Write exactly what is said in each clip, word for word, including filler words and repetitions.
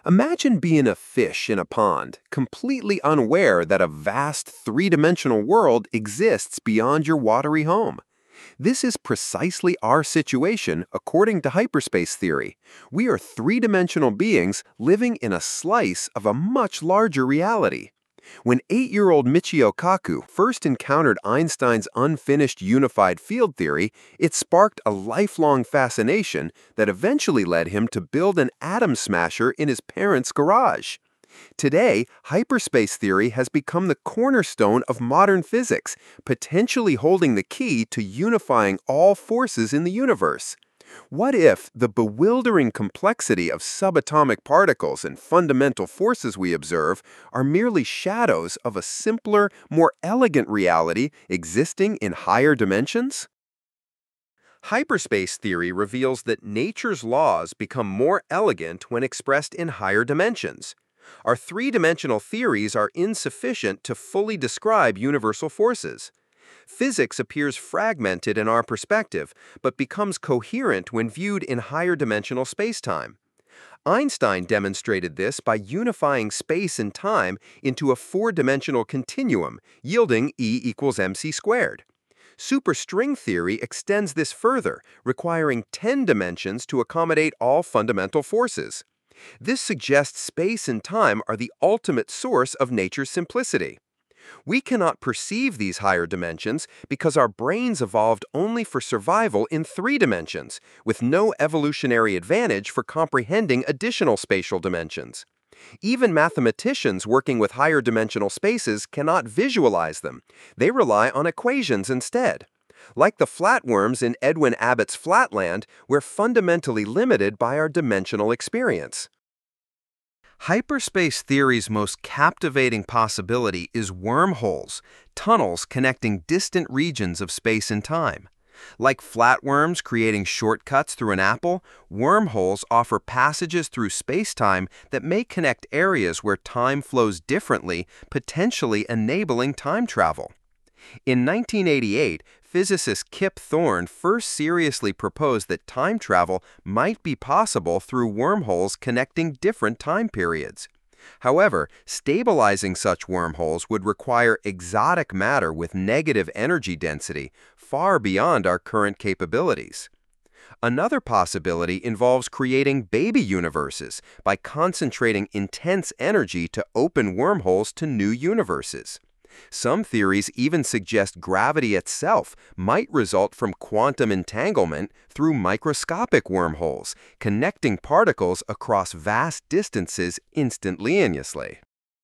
Imagine being a fish in a pond, completely unaware that a vast three-dimensional world exists beyond your watery home. This is precisely our situation according to hyperspace theory. We are three-dimensional beings living in a slice of a much larger reality. When eight-year-old Michio Kaku first encountered Einstein's unfinished unified field theory, it sparked a lifelong fascination that eventually led him to build an atom smasher in his parents' garage. Today, hyperspace theory has become the cornerstone of modern physics, potentially holding the key to unifying all forces in the universe. What if the bewildering complexity of subatomic particles and fundamental forces we observe are merely shadows of a simpler, more elegant reality existing in higher dimensions? Hyperspace theory reveals that nature's laws become more elegant when expressed in higher dimensions. Our three-dimensional theories are insufficient to fully describe universal forces. Physics appears fragmented in our perspective, but becomes coherent when viewed in higher dimensional spacetime. Einstein demonstrated this by unifying space and time into a four-dimensional continuum, yielding E equals mc squared. Superstring theory extends this further, requiring ten dimensions to accommodate all fundamental forces. This suggests space and time are the ultimate source of nature's simplicity. We cannot perceive these higher dimensions because our brains evolved only for survival in three dimensions, with no evolutionary advantage for comprehending additional spatial dimensions. Even mathematicians working with higher dimensional spaces cannot visualize them. They rely on equations instead. Like the flatworms in Edwin Abbott's Flatland, we're fundamentally limited by our dimensional experience. Hyperspace theory's most captivating possibility is wormholes, tunnels connecting distant regions of space and time. Like flatworms creating shortcuts through an apple, wormholes offer passages through space-time that may connect areas where time flows differently, potentially enabling time travel. In nineteen eighty-eight, physicist Kip Thorne first seriously proposed that time travel might be possible through wormholes connecting different time periods. However, stabilizing such wormholes would require exotic matter with negative energy density, far beyond our current capabilities. Another possibility involves creating baby universes by concentrating intense energy to open wormholes to new universes. Some theories even suggest gravity itself might result from quantum entanglement through microscopic wormholes, connecting particles across vast distances instantaneously.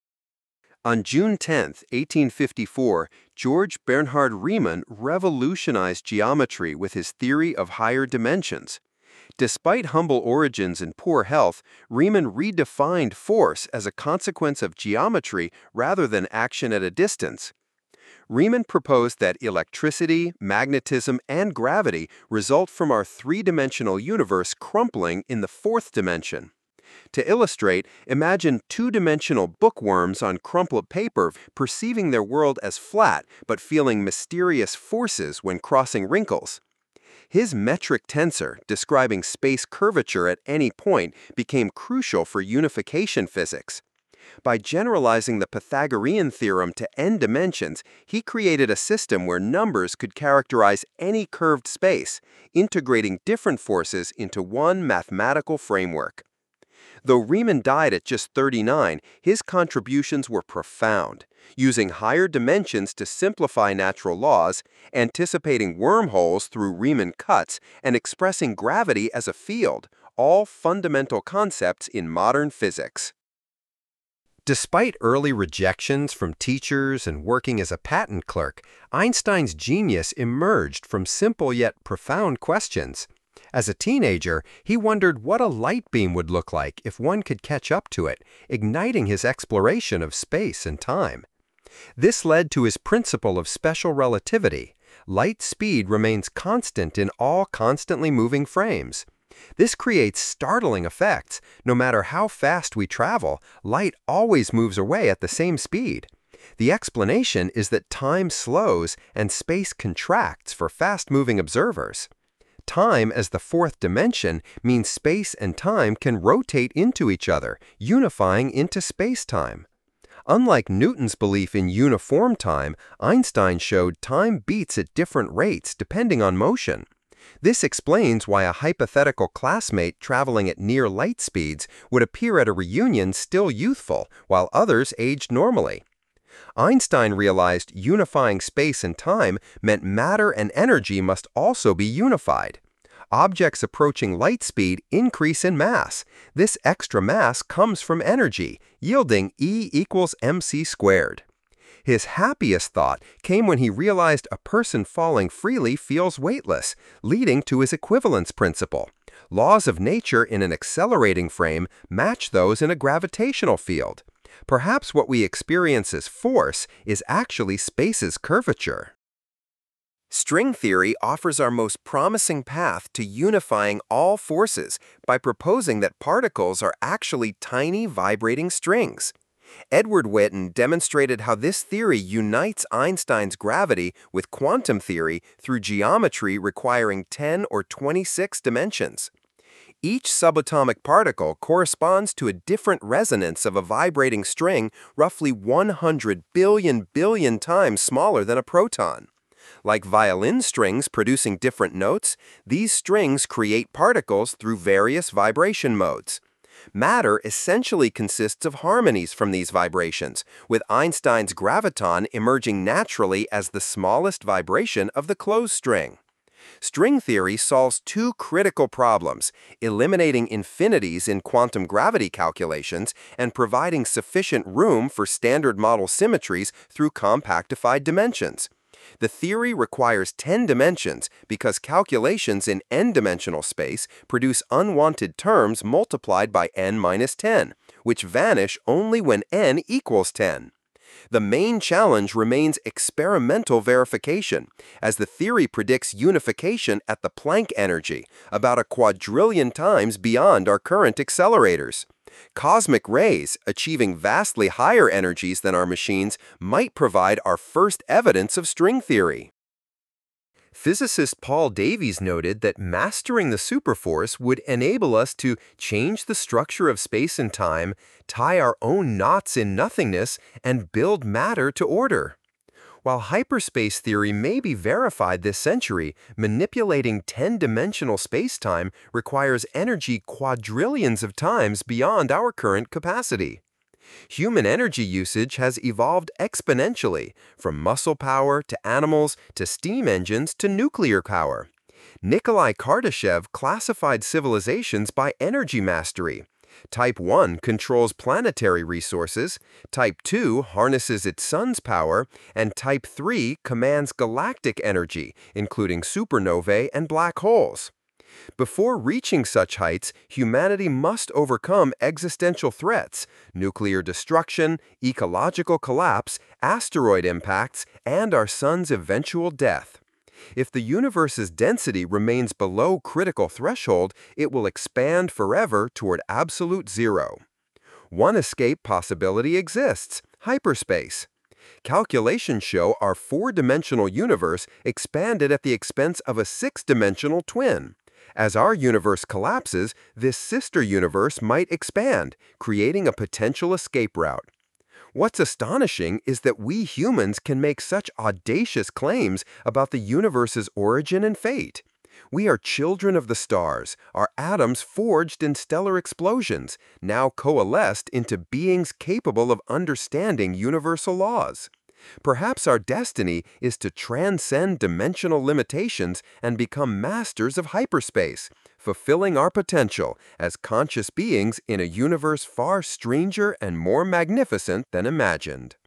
On June tenth, eighteen fifty-four, George Bernhard Riemann revolutionized geometry with his theory of higher dimensions. Despite humble origins and poor health, Riemann redefined force as a consequence of geometry rather than action at a distance. Riemann proposed that electricity, magnetism, and gravity result from our three-dimensional universe crumpling in the fourth dimension. To illustrate, imagine two-dimensional bookworms on crumpled paper perceiving their world as flat but feeling mysterious forces when crossing wrinkles. His metric tensor, describing space curvature at any point, became crucial for unification physics. By generalizing the Pythagorean theorem to n dimensions, he created a system where numbers could characterize any curved space, integrating different forces into one mathematical framework. Though Riemann died at just thirty-nine, his contributions were profound, using higher dimensions to simplify natural laws, anticipating wormholes through Riemann cuts, and expressing gravity as a field, all fundamental concepts in modern physics. Despite early rejections from teachers and working as a patent clerk, Einstein's genius emerged from simple yet profound questions. As a teenager, he wondered what a light beam would look like if one could catch up to it, igniting his exploration of space and time. This led to his principle of special relativity. Light speed remains constant in all constantly moving frames. This creates startling effects. No matter how fast we travel, light always moves away at the same speed. The explanation is that time slows and space contracts for fast-moving observers. Time as the fourth dimension means space and time can rotate into each other, unifying into space-time. Unlike Newton's belief in uniform time, Einstein showed time beats at different rates depending on motion. This explains why a hypothetical classmate traveling at near light speeds would appear at a reunion still youthful, while others aged normally. Einstein realized unifying space and time meant matter and energy must also be unified. Objects approaching light speed increase in mass. This extra mass comes from energy, yielding E equals mc squared. His happiest thought came when he realized a person falling freely feels weightless, leading to his equivalence principle. Laws of nature in an accelerating frame match those in a gravitational field. Perhaps what we experience as force is actually space's curvature. String theory offers our most promising path to unifying all forces by proposing that particles are actually tiny vibrating strings. Edward Witten demonstrated how this theory unites Einstein's gravity with quantum theory through geometry requiring ten or twenty-six dimensions. Each subatomic particle corresponds to a different resonance of a vibrating string roughly one hundred billion billion times smaller than a proton. Like violin strings producing different notes, these strings create particles through various vibration modes. Matter essentially consists of harmonies from these vibrations, with Einstein's graviton emerging naturally as the smallest vibration of the closed string. String theory solves two critical problems, eliminating infinities in quantum gravity calculations and providing sufficient room for standard model symmetries through compactified dimensions. The theory requires ten dimensions because calculations in n-dimensional space produce unwanted terms multiplied by n minus ten, which vanish only when n equals ten. The main challenge remains experimental verification, as the theory predicts unification at the Planck energy, about a quadrillion times beyond our current accelerators. Cosmic rays, achieving vastly higher energies than our machines, might provide our first evidence of string theory. Physicist Paul Davies noted that mastering the superforce would enable us to change the structure of space and time, tie our own knots in nothingness, and build matter to order. While hyperspace theory may be verified this century, manipulating ten-dimensional spacetime requires energy quadrillions of times beyond our current capacity. Human energy usage has evolved exponentially, from muscle power to animals to steam engines to nuclear power. Nikolai Kardashev classified civilizations by energy mastery. Type one controls planetary resources, Type two harnesses its sun's power, and Type three commands galactic energy, including supernovae and black holes. Before reaching such heights, humanity must overcome existential threats, nuclear destruction, ecological collapse, asteroid impacts, and our sun's eventual death. If the universe's density remains below critical threshold, it will expand forever toward absolute zero. One escape possibility exists: hyperspace. Calculations show our four-dimensional universe expanded at the expense of a six-dimensional twin. As our universe collapses, this sister universe might expand, creating a potential escape route. What's astonishing is that we humans can make such audacious claims about the universe's origin and fate. We are children of the stars, our atoms forged in stellar explosions, now coalesced into beings capable of understanding universal laws. Perhaps our destiny is to transcend dimensional limitations and become masters of hyperspace, fulfilling our potential as conscious beings in a universe far stranger and more magnificent than imagined.